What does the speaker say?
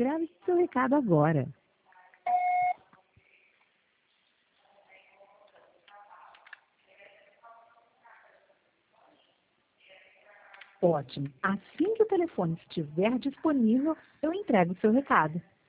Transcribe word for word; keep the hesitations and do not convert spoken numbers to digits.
Grave seu recado agora. Ótimo. Assim que o telefone estiver disponível, eu entrego o seu recado.